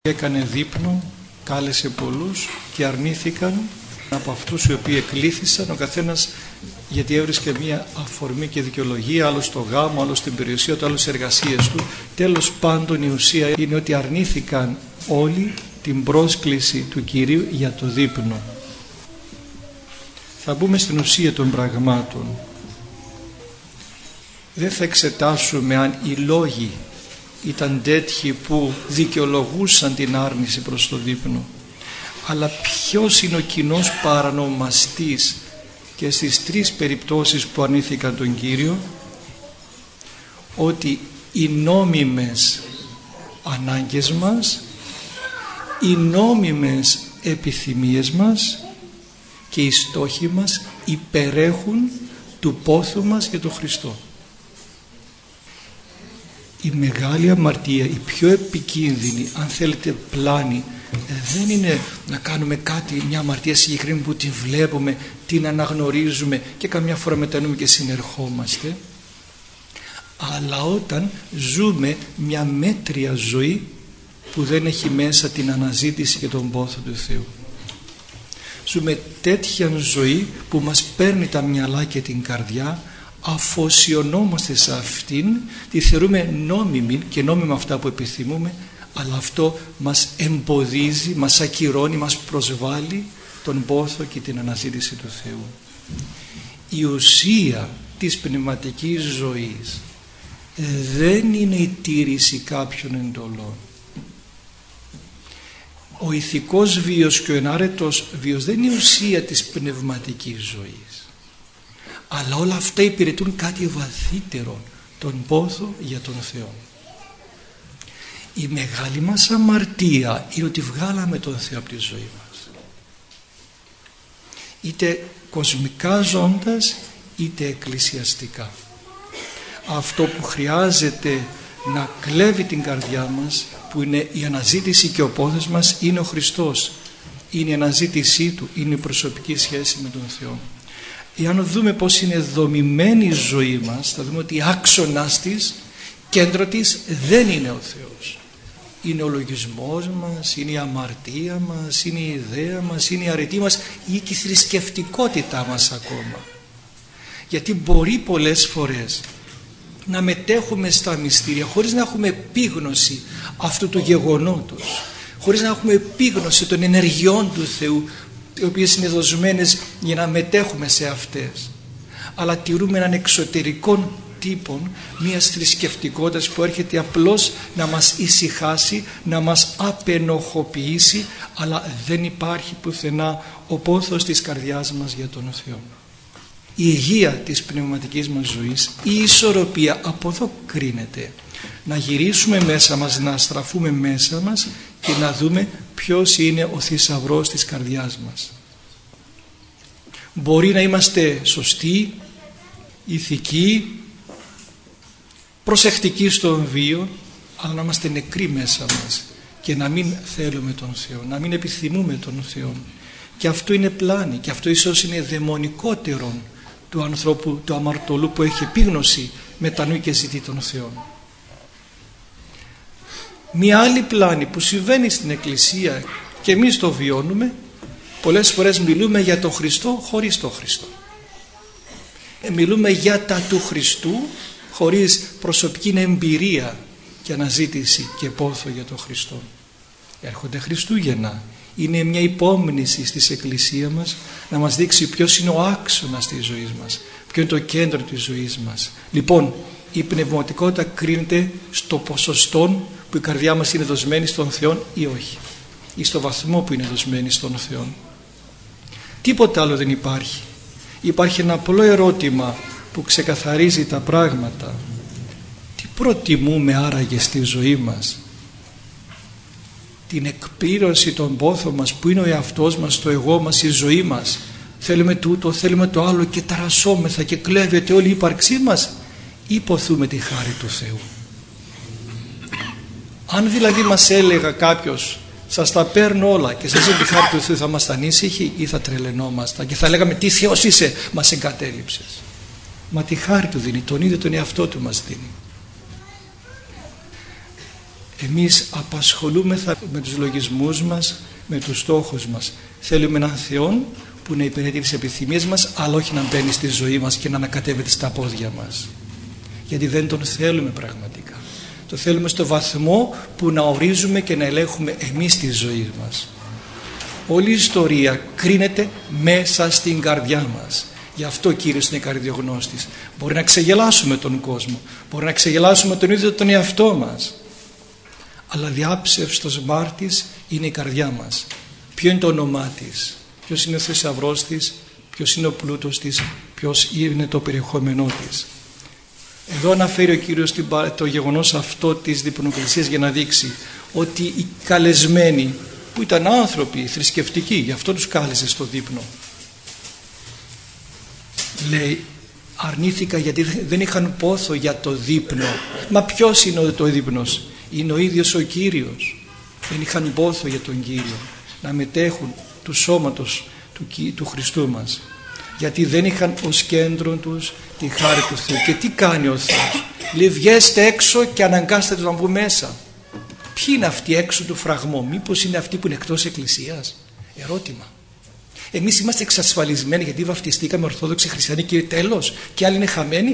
Έκανε δείπνο, κάλεσε πολλούς και αρνήθηκαν από αυτούς οι οποίοι εκλήθησαν, ο καθένας γιατί έβρισκε μία αφορμή και δικαιολογία, άλλο στο γάμο, άλλο στην περιουσία του, άλλο στις εργασίες του. Τέλος πάντων η ουσία είναι ότι αρνήθηκαν όλοι την πρόσκληση του Κυρίου για το δείπνο. Θα μπούμε στην ουσία των πραγμάτων. Δεν θα εξετάσουμε αν οι λόγοι ήταν τέτοιοι που δικαιολογούσαν την άρνηση προς το δείπνο, αλλά ποιος είναι ο κοινός παρανομαστής και στις τρεις περιπτώσεις που αρνήθηκαν τον Κύριο? Ότι οι νόμιμες ανάγκες μας, οι νόμιμες επιθυμίες μας και οι στόχοι μας υπερέχουν του πόθου μας για τον Χριστό. Η μεγάλη αμαρτία, η πιο επικίνδυνη, αν θέλετε πλάνη, δεν είναι να κάνουμε κάτι, μια αμαρτία συγκεκριμένη που την βλέπουμε, την αναγνωρίζουμε και καμιά φορά μετανοούμε και συνερχόμαστε, αλλά όταν ζούμε μια μέτρια ζωή που δεν έχει μέσα την αναζήτηση και τον πόθο του Θεού. Ζούμε τέτοια ζωή που μας παίρνει τα μυαλά και την καρδιά, αφοσιωνόμαστε σε αυτήν, τη θεωρούμε νόμιμη και νόμιμα αυτά που επιθυμούμε, αλλά αυτό μας εμποδίζει, μας ακυρώνει, μας προσβάλλει τον πόθο και την αναζήτηση του Θεού. Η ουσία της πνευματικής ζωής δεν είναι η τήρηση κάποιων εντολών. Ο ηθικός βίος και ο ενάρετος βίος δεν είναι η ουσία της πνευματικής ζωής, αλλά όλα αυτά υπηρετούν κάτι βαθύτερο, τον πόθο για τον Θεό. Η μεγάλη μας αμαρτία είναι ότι βγάλαμε τον Θεό από τη ζωή μας, είτε κοσμικά ζώντας είτε εκκλησιαστικά. Αυτό που χρειάζεται να κλέβει την καρδιά μας, που είναι η αναζήτηση και ο πόθος μας, είναι ο Χριστός, είναι η αναζήτησή Του, είναι η προσωπική σχέση με τον Θεό. Εάν δούμε πως είναι δομημένη η ζωή μας, θα δούμε ότι άξονας της, κέντρο της δεν είναι ο Θεός. Είναι ο λογισμός μας, είναι η αμαρτία μας, είναι η ιδέα μας, είναι η αρετή μας ή και η θρησκευτικότητά μας ακόμα. Γιατί μπορεί πολλές φορές να μετέχουμε στα μυστήρια χωρίς να έχουμε επίγνωση αυτού του γεγονότος, χωρίς να έχουμε επίγνωση των ενεργειών του Θεού, οι οποίες είναι δοσμένες για να μετέχουμε σε αυτές, αλλά τηρούμε έναν εξωτερικό τύπο μιας θρησκευτικότητας που έρχεται απλώς να μας ησυχάσει, να μας απενοχοποιήσει, αλλά δεν υπάρχει πουθενά ο πόθος της καρδιάς μας για τον Θεό. Η υγεία της πνευματικής μας ζωής, η ισορροπία από εδώ κρίνεται. Να γυρίσουμε μέσα μας, να στραφούμε μέσα μας και να δούμε ποιος είναι ο θησαυρός της καρδιάς μας. Μπορεί να είμαστε σωστοί, ηθικοί, προσεκτικοί στον βίο, αλλά να είμαστε νεκροί μέσα μας και να μην θέλουμε τον Θεό, να μην επιθυμούμε τον Θεό. Και αυτό είναι πλάνη, και αυτό ίσως είναι δαιμονικότερο του ανθρώπου, του αμαρτωλού που έχει επίγνωση, μετανοεί και ζητεί τον Θεό. Μια άλλη πλάνη που συμβαίνει στην Εκκλησία και εμείς το βιώνουμε, πολλές φορές μιλούμε για τον Χριστό χωρίς τον Χριστό. Μιλούμε για τα του Χριστού χωρίς προσωπική εμπειρία και αναζήτηση και πόθο για τον Χριστό. Έρχονται Χριστούγεννα. Είναι μια υπόμνηση στις Εκκλησία μας να μας δείξει ποιος είναι ο άξονας της ζωής μας, ποιο είναι το κέντρο της ζωής μας. Λοιπόν, η πνευματικότητα κρίνεται στο ποσοστό που η καρδιά μας είναι δοσμένη στον Θεό ή όχι, ή στο βαθμό που είναι δοσμένη στον Θεό. Τίποτα άλλο δεν υπάρχει. Υπάρχει ένα απλό ερώτημα που ξεκαθαρίζει τα πράγματα. Τι προτιμούμε άραγε στη ζωή μας? Την εκπλήρωση των πόθων μας που είναι ο εαυτός μας, το εγώ μας, η ζωή μας? Θέλουμε τούτο, θέλουμε το άλλο και ταρασσόμεθα και κλέβεται όλη η ύπαρξή μας, ή ποθούμε τη χάρη του Θεού? Αν δηλαδή μας έλεγα κάποιος σας τα παίρνω όλα και σας δίνω τη χάρη του Θεού, θα ήμασταν ήσυχοι ή θα τρελαινόμασταν και θα λέγαμε τι Θεός είσαι, μας εγκατέλειψες? Μα τη χάρη του δίνει, τον ίδιο τον εαυτό του μας δίνει. Εμείς απασχολούμεθα με τους λογισμούς μας, με τους στόχους μας. Θέλουμε έναν Θεό που να υπηρετεί τις επιθυμίες μας, αλλά όχι να μπαίνει στη ζωή μας και να ανακατεύεται στα πόδια μας. Γιατί δεν τον θέλουμε πραγματικά. Το θέλουμε στο βαθμό που να ορίζουμε και να ελέγχουμε εμείς τη ζωή μας. Όλη η ιστορία κρίνεται μέσα στην καρδιά μας. Γι' αυτό ο Κύριος είναι καρδιογνώστης. Μπορεί να ξεγελάσουμε τον κόσμο, μπορεί να ξεγελάσουμε τον ίδιο τον εαυτό μας, αλλά διάψευστος μάρτης είναι η καρδιά μας. Ποιο είναι το όνομά της, ποιος είναι ο θησαυρός της, ποιος είναι ο πλούτος της, ποιος είναι το περιεχόμενό της. Εδώ αναφέρει ο Κύριος το γεγονός αυτό της διπνοεκκλησίας για να δείξει ότι οι καλεσμένοι που ήταν άνθρωποι θρησκευτικοί, γι' αυτό τους κάλεσε στο δείπνο, λέει, αρνήθηκα γιατί δεν είχαν πόθο για το δείπνο. Μα ποιος είναι το δείπνος? Είναι ο ίδιος ο Κύριος. Δεν είχαν πόθο για τον Κύριο να μετέχουν του σώματος του Χριστού μας, γιατί δεν είχαν ως κέντρο τους τη χάρη του Θεού. Και τι κάνει ο Θεός? Λέει, βγέστε έξω και αναγκάστε τους να μπουν μέσα. Ποιοι είναι αυτοί έξω του φραγμού? Μήπως είναι αυτοί που είναι εκτός εκκλησίας? Ερώτημα. Εμείς είμαστε εξασφαλισμένοι γιατί βαφτιστήκαμε ορθόδοξοι χριστιανοί και τέλος, και άλλοι είναι χαμένοι?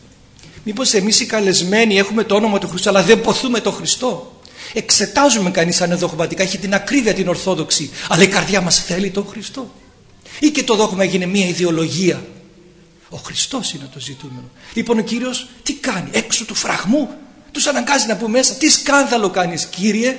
Μήπως εμείς οι καλεσμένοι έχουμε το όνομα του Χριστού αλλά δεν ποθούμε τον Χριστό? Εξετάζουμε κανείς αν είναι δογματικά, έχει την ακρίβεια την ορθόδοξη, αλλά η καρδιά μας θέλει τον Χριστό? Ή και το δόγμα έγινε μια ιδεολογία? Ο Χριστός είναι το ζητούμενο. Λοιπόν, ο Κύριος τι κάνει? Έξω του φραγμού τους αναγκάζει να πούμε μέσα. Τι σκάνδαλο κάνεις, Κύριε?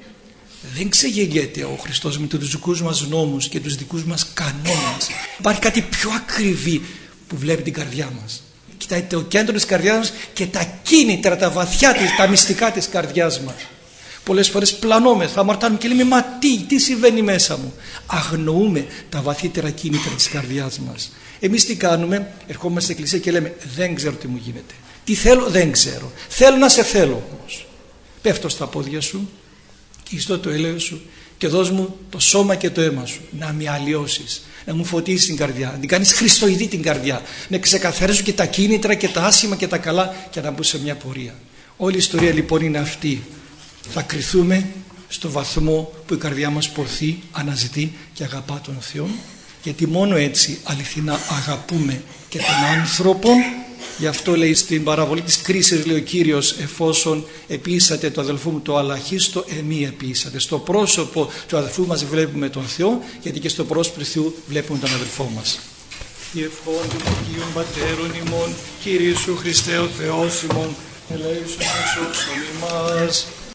Δεν ξεγελιέται ο Χριστός με τους δικούς μας νόμους και τους δικούς μας κανόνες. Υπάρχει κάτι πιο ακριβή που βλέπει την καρδιά μας. Κοιτάει το κέντρο της καρδιάς μας και τα κίνητρα, τα βαθιά, τα μυστικά της καρδιάς μας. Πολλές φορές πλανόμεθα, αμαρτάνουμε και λέμε, μα τι συμβαίνει μέσα μου? Αγνοούμε τα βαθύτερα κίνητρα της καρδιάς μας. Εμείς τι κάνουμε? Ερχόμαστε στην εκκλησία και λέμε, δεν ξέρω τι μου γίνεται. Τι θέλω? Δεν ξέρω. Θέλω να σε θέλω όμως. Πέφτω στα πόδια σου και ζητώ το έλεος σου και δώσ' μου το σώμα και το αίμα σου να με αλλοιώσεις, να μου φωτίσεις την καρδιά, να την κάνεις χριστοειδή την καρδιά, να ξεκαθαρίσω και τα κίνητρα και τα άσχημα και τα καλά και να μπω σε μια πορεία. Όλη η ιστορία λοιπόν είναι αυτή. Θα κριθούμε στο βαθμό που η καρδιά μας ποθεί, αναζητεί και αγαπά τον Θεό, γιατί μόνο έτσι αληθινά αγαπούμε και τον άνθρωπο. Γι' αυτό λέει στην παραβολή της κρίσης, λέει ο Κύριος, εφόσον επίησατε το αδελφό μου το αλαχίστο, εμεί επίησατε. Στο πρόσωπο του αδελφού μας βλέπουμε τον Θεό, γιατί και στο πρόσωπο του Θεού βλέπουμε τον αδελφό μας. Η ευχών του Αγίων Πατέρων ημών, Κύριε Ιησού Χριστέ ο Θεός ημών, ελέησον εξ όσων ημάς.